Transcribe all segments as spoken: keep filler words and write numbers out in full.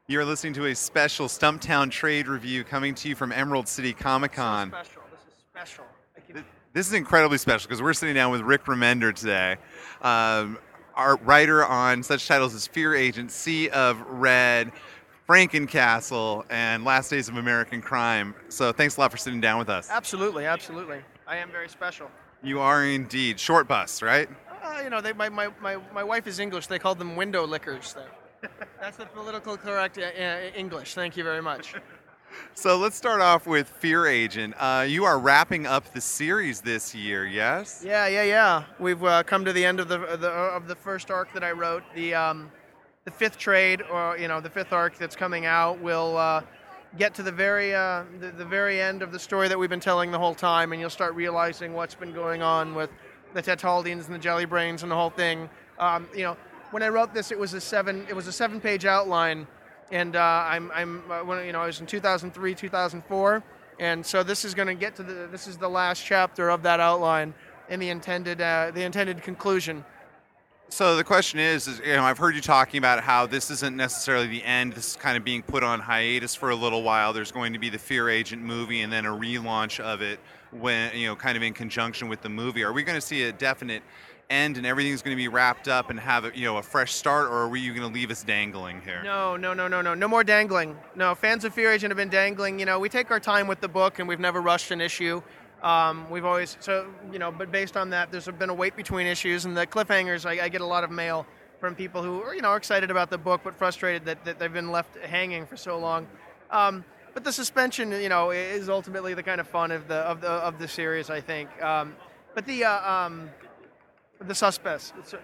You're listening to a special Stumptown trade review coming to you from Emerald City Comic Con. So special. This is special. I can... This is incredibly special because we're sitting down with Rick Remender today, um, our writer on such titles as Fear Agent, Sea of Red, Frankencastle, and Last Days of American Crime. So thanks a lot for sitting down with us. Absolutely, absolutely. I am very special. You are indeed. Short bus, right? Uh, you know, they, my, my, my, my wife is English. They call them window lickers. That's the political correct uh, uh, English. Thank you very much. So let's start off with Fear Agent. Uh, you are wrapping up the series this year, yes? Yeah, yeah, yeah. We've uh, come to the end of the, the of the first arc that I wrote. The um, the fifth trade, or you know, the fifth arc that's coming out, will uh, get to the very uh, the, the very end of the story that we've been telling the whole time, and you'll start realizing what's been going on with the Tetaldians and the Jelly Brains and the whole thing. Um, you know. When I wrote this, it was a seven. It was a seven-page outline, and uh, I'm, I'm, uh, when, you know, I was in two thousand three, two thousand four, and so this is going to get to the. This is the last chapter of that outline, and the intended, uh, the intended conclusion. So the question is, is, you know, I've heard you talking about how this isn't necessarily the end. This is kind of being put on hiatus for a little while. There's going to be the Fear Agent movie, and then a relaunch of it when, you know, kind of in conjunction with the movie. Are we going to see a definite end and everything's going to be wrapped up and have a, you know, a fresh start, or are you going to leave us dangling here? No, no, no, no, no, no more dangling. No, fans of Fear Agent have been dangling. You know, we take our time with the book, and we've never rushed an issue. Um, we've always so you know, but based on that, there's been a wait between issues, and the cliffhangers. I, I get a lot of mail from people who are, you know, are excited about the book but frustrated that, that they've been left hanging for so long. Um, but the suspension, you know, is ultimately the kind of fun of the of the of the series, I think. Um, but the uh, um, The suspense. It's a,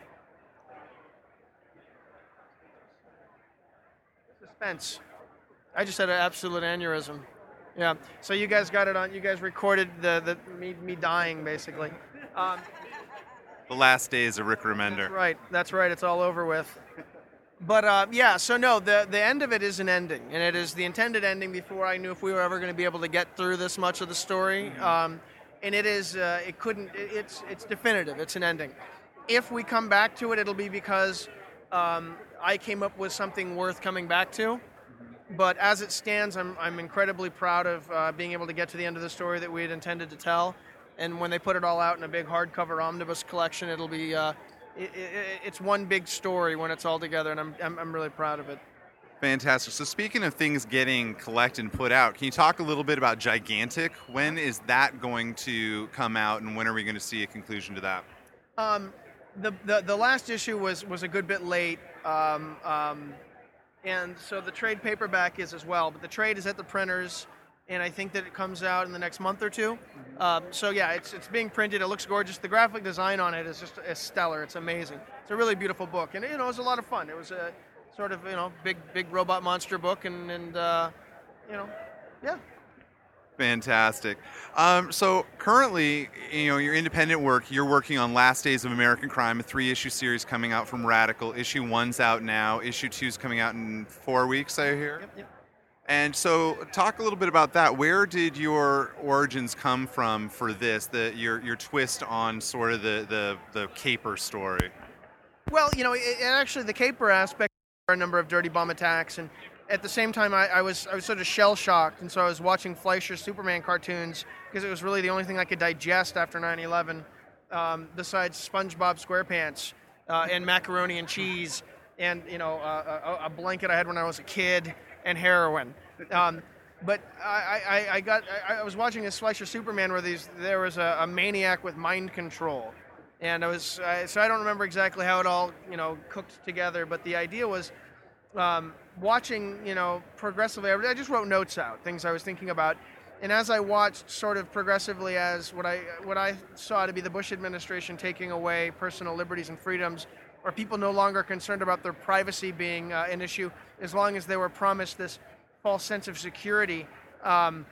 suspense. I just had an absolute aneurysm. Yeah. So you guys got it on. You guys recorded the, the me me dying basically. Um, The Last Days of Rick Remender. that's right. That's right. It's all over with. But uh, yeah. So no, the the end of it is an ending, and it is the intended ending before I knew if we were ever going to be able to get through this much of the story. Um, And it is, uh, it couldn't, it's it's definitive, it's an ending. If we come back to it, it'll be because um, I came up with something worth coming back to. But as it stands, I'm I'm incredibly proud of uh, being able to get to the end of the story that we had intended to tell. And when they put it all out in a big hardcover omnibus collection, it'll be, uh, it, it, it's one big story when it's all together, and I'm I'm, I'm really proud of it. Fantastic. So speaking of things getting collected and put out, can you talk a little bit about Gigantic? When is that going to come out, and when are we going to see a conclusion to that? Um, the, the the last issue was was a good bit late, um, um, and so the trade paperback is as well. But the trade is at the printers, and I think that it comes out in the next month or two. Mm-hmm. Um, so yeah, it's it's being printed. It looks gorgeous. The graphic design on it is just is stellar. It's amazing. It's a really beautiful book, and you know, it was a lot of fun. It was a sort of, you know, big big robot monster book, and and uh, you know, yeah. Fantastic. Um, so currently, you know, your independent work, you're working on Last Days of American Crime, a three-issue series coming out from Radical. Issue one's out now. Issue two's coming out in four weeks, I hear. Yep, yep. And so, talk a little bit about that. Where did your origins come from for this? The your your twist on sort of the the, the caper story. Well, you know, it, it actually the caper aspect. A number of dirty bomb attacks, and at the same time I, I was I was sort of shell shocked, and so I was watching Fleischer's Superman cartoons because it was really the only thing I could digest after nine eleven, um, besides SpongeBob SquarePants uh, and macaroni and cheese, and you know uh, a, a blanket I had when I was a kid, and heroin. Um, but I, I, I got I, I was watching this Fleischer Superman where these there was a, a maniac with mind control. And I was, uh, so I don't remember exactly how it all, you know, cooked together, but the idea was um, watching, you know, progressively, I just wrote notes out, things I was thinking about, and as I watched sort of progressively as what I what I saw to be the Bush administration taking away personal liberties and freedoms, or people no longer concerned about their privacy being uh, an issue, as long as they were promised this false sense of security, um,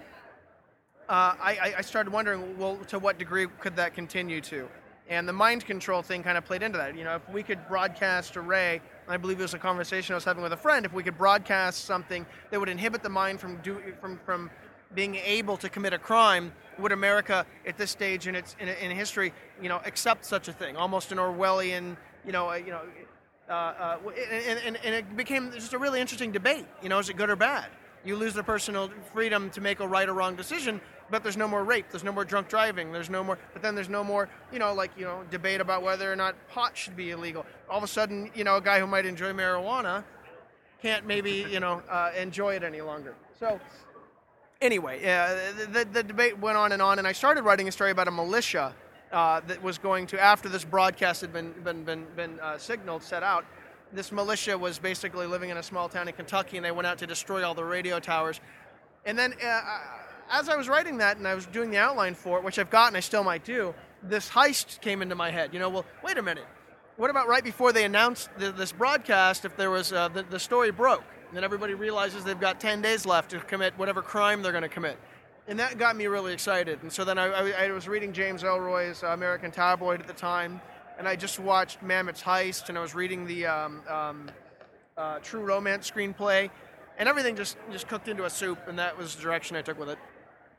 uh, I, I started wondering, well, to what degree could that continue to? And the mind control thing kind of played into that. You know, if we could broadcast array, I believe it was a conversation I was having with a friend, if we could broadcast something that would inhibit the mind from do, from from being able to commit a crime, would America at this stage in its in, in history, you know, accept such a thing? Almost an Orwellian, you know, uh, you know, Uh, uh, and, and, and it became just a really interesting debate. You know, is it good or bad? You lose the personal freedom to make a right or wrong decision, but there's no more rape, there's no more drunk driving, there's no more, but then there's no more, you know, like, you know, debate about whether or not pot should be illegal. All of a sudden, you know, a guy who might enjoy marijuana can't maybe, you know, uh, enjoy it any longer. So, anyway, uh, the, the debate went on and on, and I started writing a story about a militia uh, that was going to, after this broadcast had been, been, been, been uh, signaled, set out, this militia was basically living in a small town in Kentucky, and they went out to destroy all the radio towers. And then, uh, as I was writing that, and I was doing the outline for it, which I've got and I still might do, this heist came into my head. You know, well, wait a minute. What about right before they announced the, this broadcast, if there was, uh, the, the story broke, and then everybody realizes they've got ten days left to commit whatever crime they're going to commit. And that got me really excited. And so then I, I, I was reading James Ellroy's uh, American Tabloid at the time, and I just watched Mamet's Heist, and I was reading the um, um, uh, True Romance screenplay, and everything just, just cooked into a soup, and that was the direction I took with it.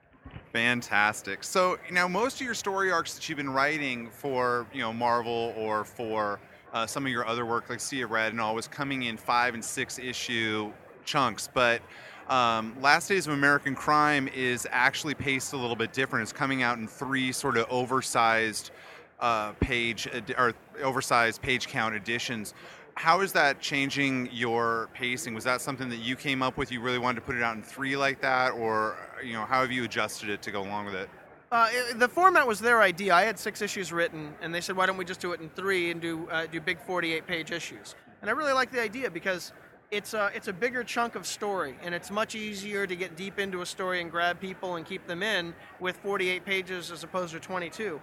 Fantastic. So now most of your story arcs that you've been writing for, you know, Marvel or for uh, some of your other work like Sea of Red and all was coming in five and six issue chunks, but um, Last Days of American Crime is actually paced a little bit different. It's coming out in three sort of oversized uh, page ed- or oversized page count editions. How is that changing your pacing? Was that something that you came up with? You really wanted to put it out in three like that, or you know, how have you adjusted it to go along with it? Uh, it, the format was their idea. I had six issues written, and they said, "Why don't we just do it in three and do uh, do big forty-eight page issues?" And I really like the idea because it's a it's a bigger chunk of story, and it's much easier to get deep into a story and grab people and keep them in with forty-eight pages as opposed to twenty-two.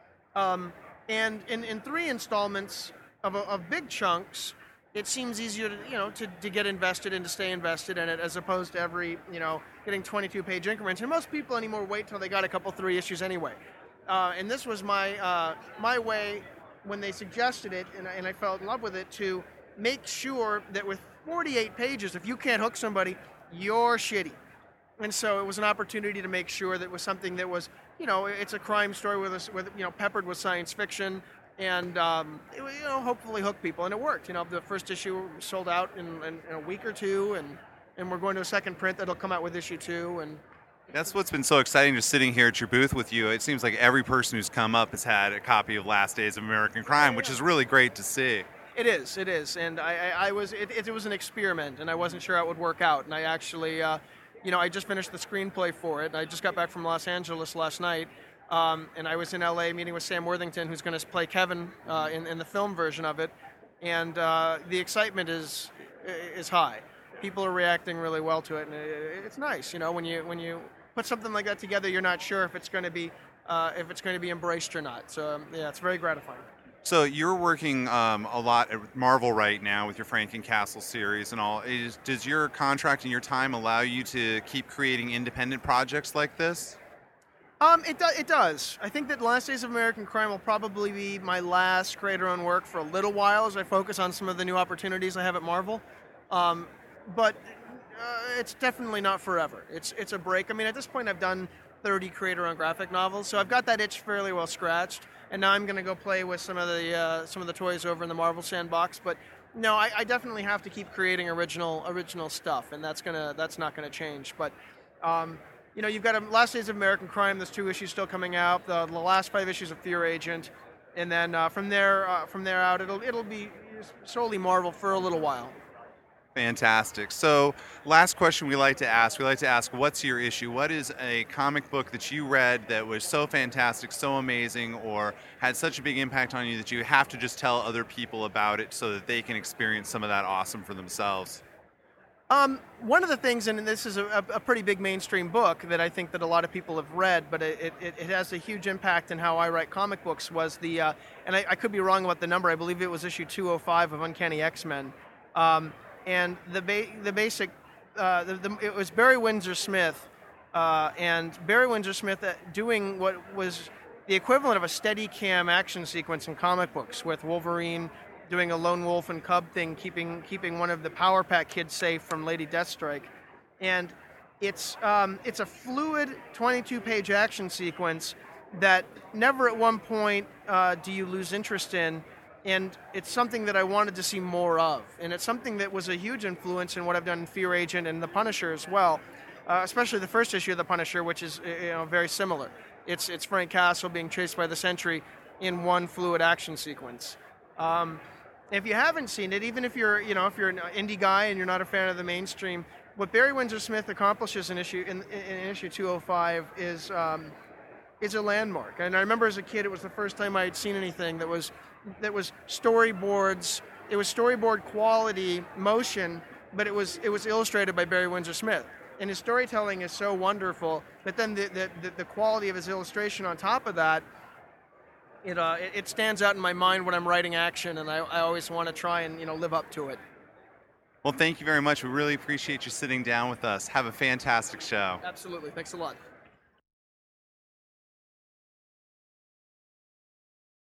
Um, and in, in three installments of, a, of big chunks, it seems easier to, you know, to, to get invested and to stay invested in it as opposed to every, you know, getting twenty-two page increments. And most people anymore wait till they got a couple, three issues anyway. Uh, and this was my uh, my way when they suggested it, and I, and I fell in love with it, to make sure that with forty-eight pages, if you can't hook somebody, you're shitty. And so it was an opportunity to make sure that it was something that was, you know, it's a crime story with, a, with you know, peppered with science fiction, and um, it, you know, hopefully hook people. And it worked. You know, the first issue sold out in, in, in a week or two, and and we're going to a second print that'll come out with issue two. And that's what's been so exciting, just sitting here at your booth with you. It seems like every person who's come up has had a copy of Last Days of American Crime, which is really great to see. It is, it is, and I, I, I was, it, it was an experiment, and I wasn't sure how it would work out, and I actually, uh, you know, I just finished the screenplay for it. I just got back from Los Angeles last night, um, and I was in L A meeting with Sam Worthington, who's going to play Kevin uh, in, in the film version of it, and uh, the excitement is is high. People are reacting really well to it, and it, it's nice, you know, when you when you put something like that together, you're not sure if it's going to be uh, if it's going to be embraced or not. So um, yeah, it's very gratifying. So you're working um, a lot at Marvel right now with your Franken-Castle series and all. Is, does your contract and your time allow you to keep creating independent projects like this? Um, it, do, it does. I think that Last Days of American Crime will probably be my last creator-owned work for a little while as I focus on some of the new opportunities I have at Marvel. Um, but uh, it's definitely not forever. It's it's a break. I mean, at this point, I've done thirty creator-owned graphic novels, so I've got that itch fairly well scratched. And now I'm going to go play with some of the uh, some of the toys over in the Marvel Sandbox. But no, I, I definitely have to keep creating original original stuff, and that's gonna that's not going to change. But um, you know, you've got a Last Days of American Crime. There's two issues still coming out. The, the last five issues of Fear Agent, and then uh, from there uh, from there out, it'll it'll be solely Marvel for a little while. Fantastic. So last question we like to ask, we like to ask, what's your issue? What is a comic book that you read that was so fantastic, so amazing, or had such a big impact on you that you have to just tell other people about it so that they can experience some of that awesome for themselves? Um, one of the things, and this is a, a pretty big mainstream book that I think that a lot of people have read, but it, it, it has a huge impact in how I write comic books, was the, uh, and I, I could be wrong about the number, I believe it was issue two oh five of Uncanny X-Men. Um, And the ba- the basic, uh, the, the, it was Barry Windsor Smith, uh, and Barry Windsor Smith doing what was the equivalent of a Steadicam action sequence in comic books, with Wolverine doing a lone wolf and cub thing, keeping keeping one of the Power Pack kids safe from Lady Deathstrike, and it's um, it's a fluid twenty-two page action sequence that never at one point uh, do you lose interest in. and it's something that I wanted to see more of. And it's something that was a huge influence in what I've done in Fear Agent and The Punisher as well, uh, especially the first issue of The Punisher, which is you know very similar. It's it's Frank Castle being chased by the Sentry in one fluid action sequence. Um, if you haven't seen it, even if you're you know if you're an indie guy and you're not a fan of the mainstream, what Barry Windsor Smith accomplishes in issue in, in issue two oh five is um, is a landmark. And I remember as a kid, it was the first time I had seen anything that was that was storyboards. It was storyboard quality motion, but it was it was illustrated by Barry Windsor Smith. And his storytelling is so wonderful, but then the the, the, the quality of his illustration on top of that, it, uh, it it stands out in my mind when I'm writing action, and I, I always want to try and you know live up to it. Well, thank you very much. We really appreciate you sitting down with us. Have a fantastic show. Absolutely. Thanks a lot.